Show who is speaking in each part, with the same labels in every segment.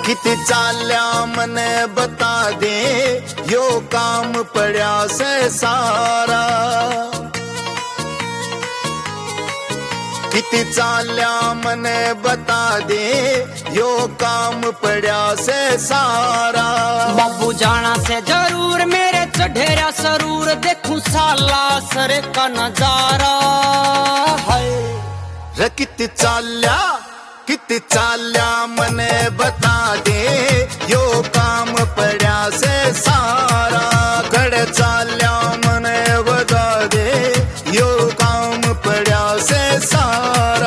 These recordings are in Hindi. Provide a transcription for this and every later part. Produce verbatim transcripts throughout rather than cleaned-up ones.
Speaker 1: किती चाल्या मने बता दे यो काम पड़ा से सारा किती चाल्या मने बता दे यो काम पड़ा से सारा
Speaker 2: बाबू जाना से जरूर मेरे चढ़ेरा सरूर देखूं साला सर का नजारा है
Speaker 1: रे किती चाल्या किती चाल्या मने बता दे यो काम पड़ा से सारा कड़ चाल्या मने बता दे यो काम पड़ा से सारा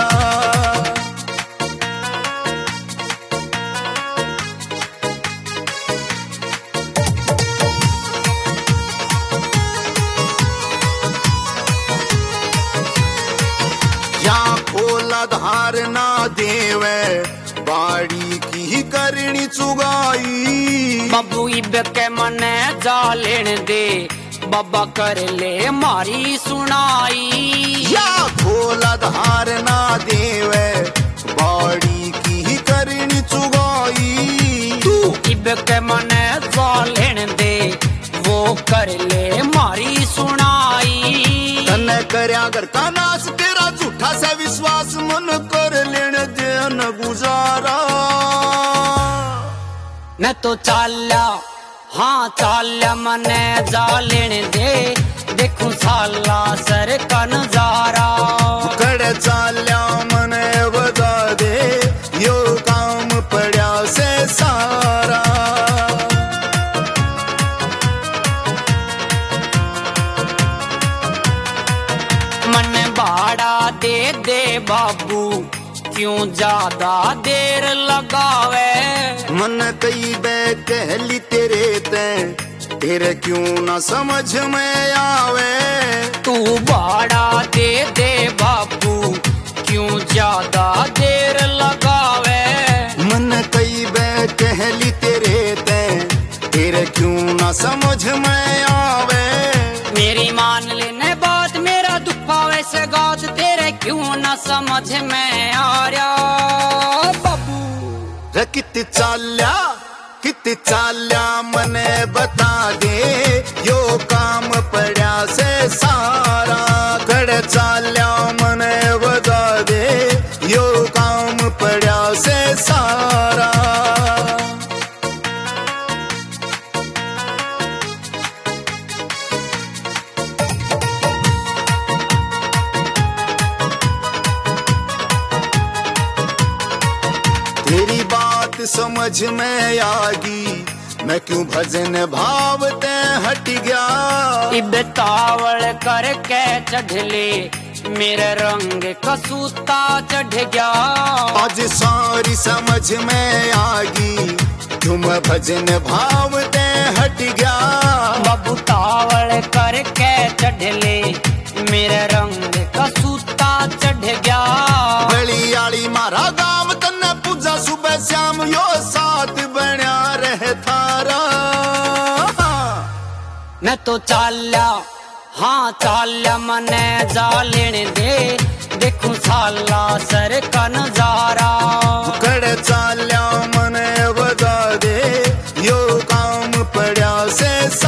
Speaker 1: या खोला धार ना देवे बाड़ी की करनी चुगाई
Speaker 2: बाबू इब के मने जा लेन दे बाबा कर ले मारी सुनाई
Speaker 1: या खोला धार ना देवे बाड़ी की करनी चुगाई
Speaker 2: तू इब के मने जा लेन दे वो कर ले मारी सुनाई
Speaker 1: तने करया घर का नाश तेरा झूठा सा विश्वास मन कर लेने दे न गुजारा
Speaker 2: न तो चाल्या हाँ चाल्या मने जा लेने दे देखूं साला सर का नजारा
Speaker 1: कड़ चाल्या मने बता दे यो काम पड़ा से सारा
Speaker 2: मन भाड़ा दे दे बाबू क्यों ज्यादा देर लगावे
Speaker 1: मन कई बे कहली तेरे ते तेरे क्यों ना समझ में आवे
Speaker 2: तू भाड़ा दे दे बाबू क्यों ज्यादा देर लगावे
Speaker 1: मन कई बे कहली तेरे ते तेरे क्यों ना समझ में आवे
Speaker 2: मेरी मान लेने बात मेरा दुख पावे से गात तेरे क्यों ना समझ में आ रहा बाबू
Speaker 1: रे किती चाल्या किती चाल्या मने बता दे यो काम पड़ा से सारा कड़ चाल्या मने बता दे यो काम पड़ा से सारा तेरी बात समझ में आगी मैं क्यों भजन भाव ते हट गया
Speaker 2: इब तावड़ करके चढ़ ले मेरे रंग कसूता चढ़ गया
Speaker 1: आज सारी समझ में आगी तुम भजन भाव ते हट गया
Speaker 2: बाबू तावड़ करके चढ़ ले मेरे रंग कसूता चढ़ गया
Speaker 1: बड़ी आली मारा गाँव तन्ने पूजा सुबह शाम यो साथ बना रहे थारा
Speaker 2: मैं तो चाल्या हाँ चाल्या मने जा लेने दे देखूं साला सर का नजारा
Speaker 1: कड़ चाल्या मने बता दे यो काम पड़ा से